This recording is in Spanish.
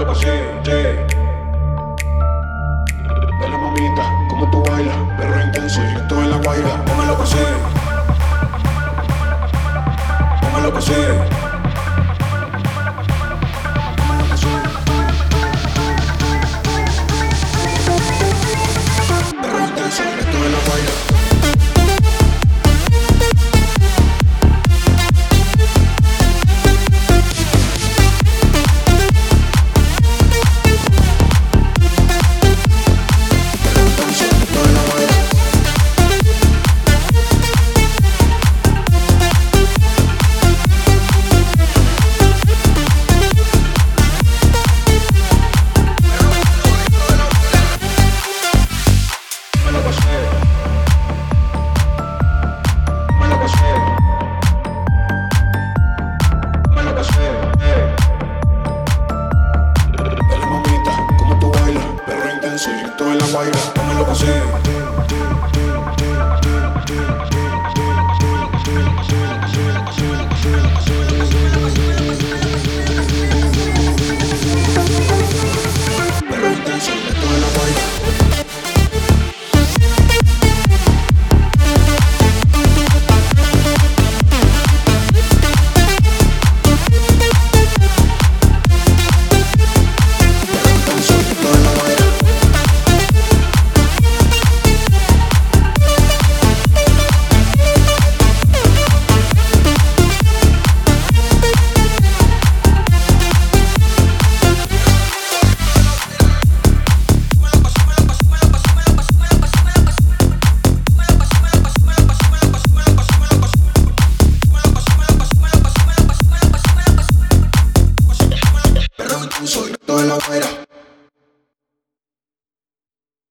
sí, sí. Dale mamita, como tú bailas, perro intenso y esto en la guaira. Póngalo que sí, póngalo que sí. Perro intenso y esto en la guaira. Soy esto en la guaira, póngalo que sí. Perro intenso, esto en la guaira. Soy